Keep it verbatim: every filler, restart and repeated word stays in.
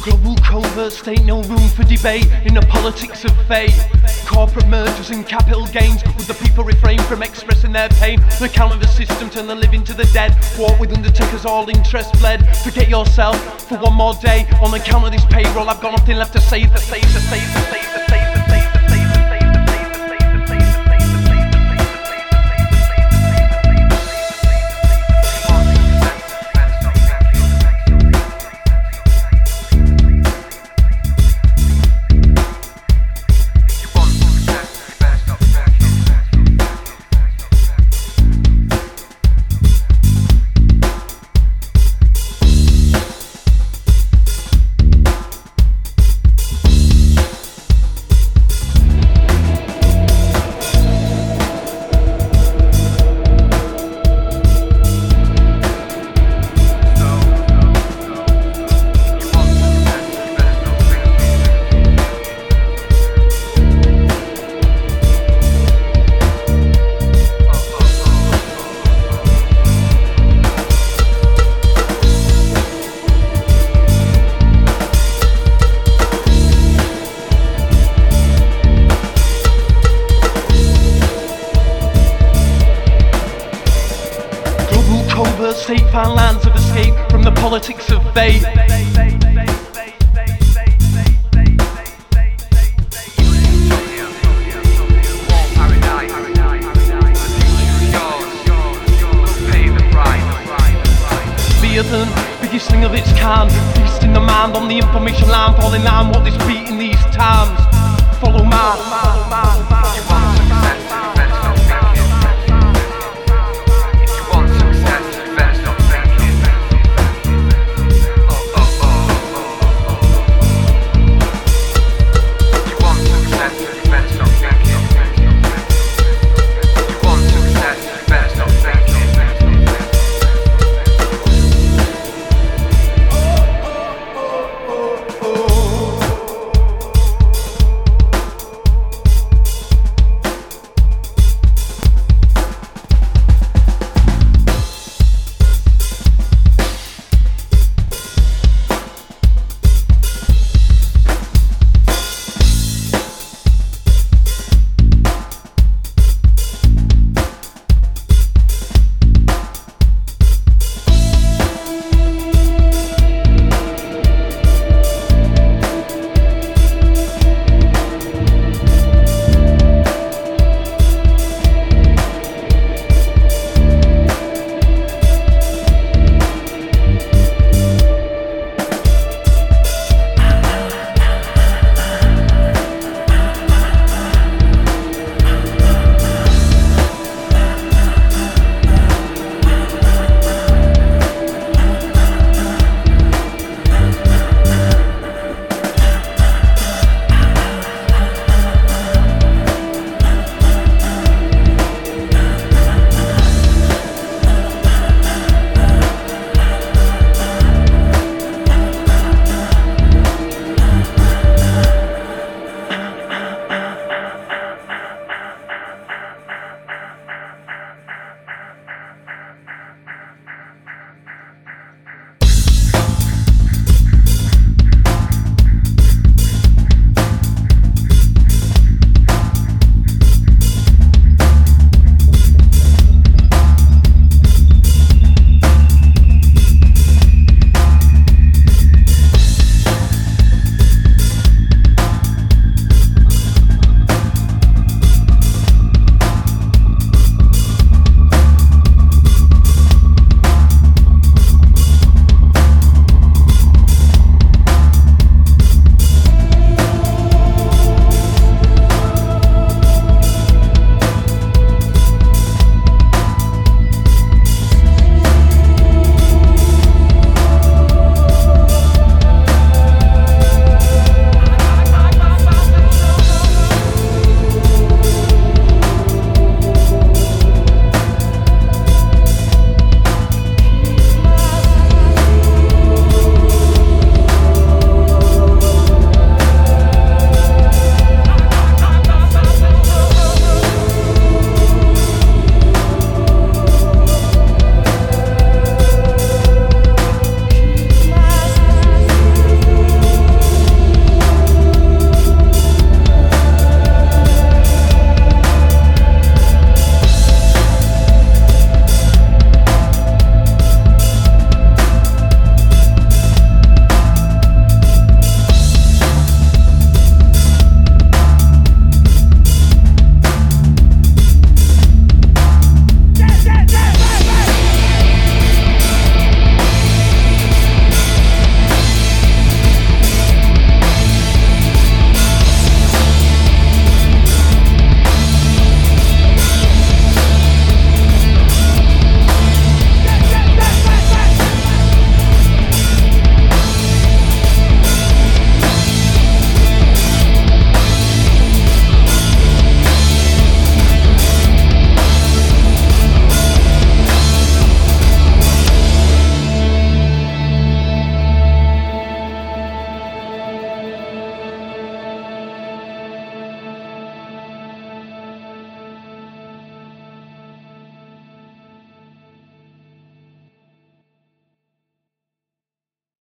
Global covert state, no room for debate in the politics of fate. Corporate mergers and capital gains, would the people refrain from expressing their pain? The count of the system turn the living to the dead. Walk with undertakers, all interest fled. Forget yourself for one more day. On account of this payroll, I've got nothing left to say, to say, to say, to say, to say, to say. Covert state found lands of escape from the politics of fate. Leviathan, biggest thing of its kind, feasting the mind on the information line, falling down what is beating these times. Follow my